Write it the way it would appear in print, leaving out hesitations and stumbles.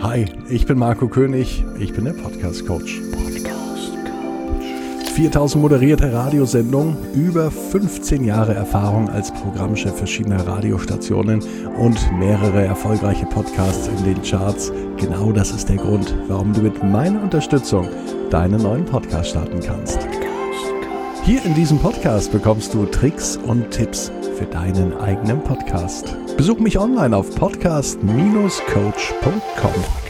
Hi, ich bin Marco König, ich bin der Podcast-Coach. 4000 moderierte Radiosendungen, über 15 Jahre Erfahrung als Programmchef verschiedener Radiostationen und mehrere erfolgreiche Podcasts in den Charts. Genau das ist der Grund, warum du mit meiner Unterstützung deinen neuen Podcast starten kannst. Hier in diesem Podcast bekommst du Tricks und Tipps für deinen eigenen Podcast. Besuch mich online auf podcast-coach.com.